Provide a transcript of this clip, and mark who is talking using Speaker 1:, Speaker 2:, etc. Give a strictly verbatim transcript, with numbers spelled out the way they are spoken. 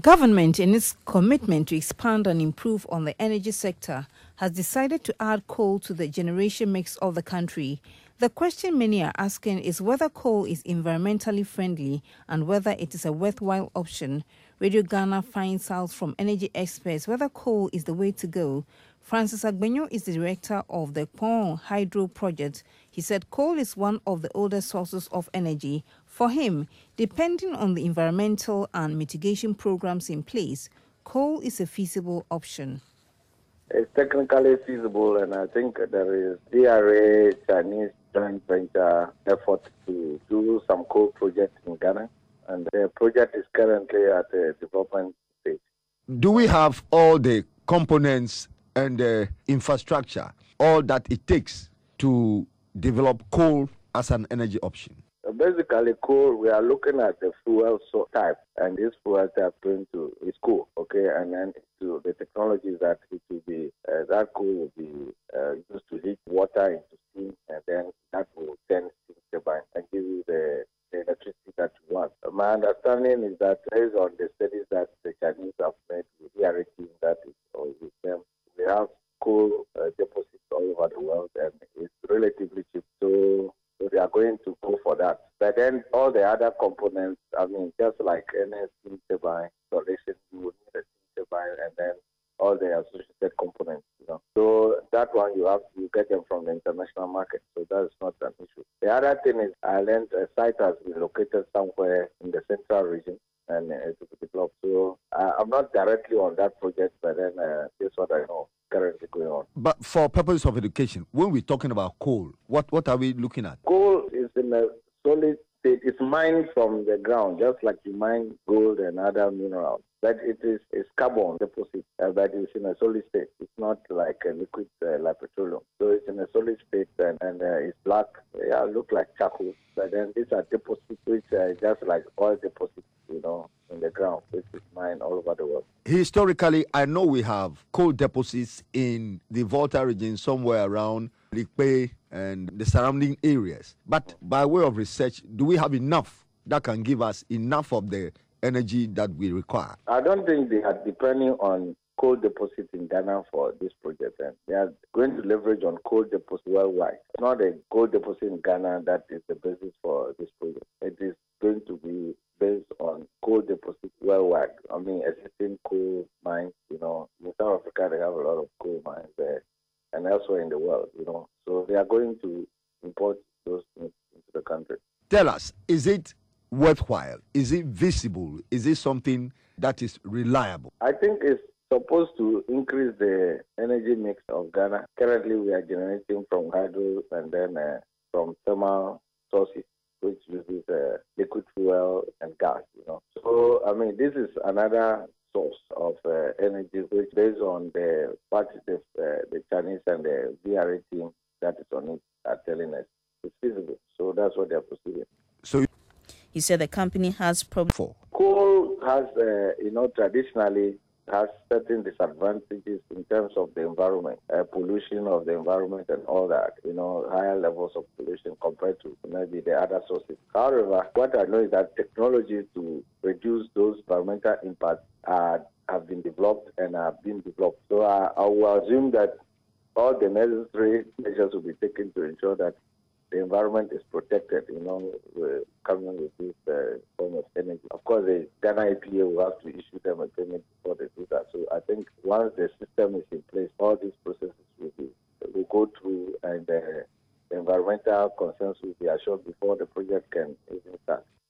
Speaker 1: Government, in its commitment to expand and improve on the energy sector, has decided to add coal to the generation mix of the country. The question many are asking is whether coal is environmentally friendly and whether it is a worthwhile option. Radio Ghana finds out from energy experts whether coal is the way to go. Francis Agbenyo is the director of the Pong Hydro Project. He said coal is one of the oldest sources of energy. For him, depending on the environmental and mitigation programs in place, coal is a feasible option.
Speaker 2: It's technically feasible, and I think there is D R A Chinese joint venture effort to do some coal projects in Ghana, and the project is currently at the development stage.
Speaker 3: Do we have all the components and the infrastructure, all that it takes to develop coal as an energy option?
Speaker 2: Basically, coal, we are looking at the fuel so type, and this fuel type going to is coal, okay, and then to the technologies that it will be, uh, that coal will be uh, used to heat water into steam, and then that will then steam turbine and give you the, the electricity that you want. Uh, my understanding is that based on the studies that the Chinese have made with D R A team that is or with them, we have coal uh, deposits all over the world, and it's relatively cheap. So So they are going to go for that. But then all the other components, I mean, just like any steam turbine installation, you would need a steam turbine and then all the associated components, you know. So that one you have to get them from the international market. So that is not an issue. The other thing is Ireland, a site has been located somewhere in the central region and uh, it will be developed. So uh, I'm not directly on that project, but then uh, this is what I know currently going on.
Speaker 3: But for purpose of education, when we're talking about coal, what, what are we looking at?
Speaker 2: Coal is in a solid state. It's mined from the ground, just like you mine gold and other minerals. But it is it's carbon deposit, uh, but it's in a solid state. It's not like a liquid uh, like petroleum. So it's in a solid state and, and uh, it's black. Yeah, look like charcoal. But then these are deposits which are just like oil deposits, you know, in the ground, which is mined all over the world.
Speaker 3: Historically, I know we have coal deposits in the Volta region, somewhere around Likpe and the surrounding areas. But by way of research, do we have enough that can give us enough of the energy that we require?
Speaker 2: I don't think they are depending on coal deposits in Ghana for this project, and they are going to leverage on coal deposits worldwide. It's not a coal deposit in Ghana that is the basis for this project. It is going to be based on coal deposits worldwide. I mean, existing coal mines, you know, in South Africa they have a lot of coal mines there, and elsewhere in the world, you know. So they are going to import those things into the country.
Speaker 3: Tell us, is it worthwhile? Is it visible? Is it something that is reliable?
Speaker 2: I think it's supposed to increase the energy mix of Ghana. Currently, we are generating from hydro and then uh, from thermal sources, which uses uh, liquid fuel and gas, you know. So, I mean, this is another source of uh, energy, which based on the parties, uh, the Chinese and the D R A team that is on it are telling us it's feasible. So that's what they're proceeding.
Speaker 3: So
Speaker 1: he said the company has problems.
Speaker 3: For
Speaker 2: Coal has, uh, you know, traditionally has certain disadvantages in terms of the environment, uh, pollution of the environment and all that, you know, higher levels of pollution compared to maybe the other sources. However, what I know is that technologies to reduce those environmental impacts are, have been developed and are being developed. So I, I will assume that all the necessary measures will be taken to ensure that the environment is protected, you know, coming with this uh, form of energy. Of course, the Ghana E P A will have to issue them a permit before they do that. So I think once the system is in place, all these processes will be will go through, and uh, the environmental concerns will be assured before the project can even start.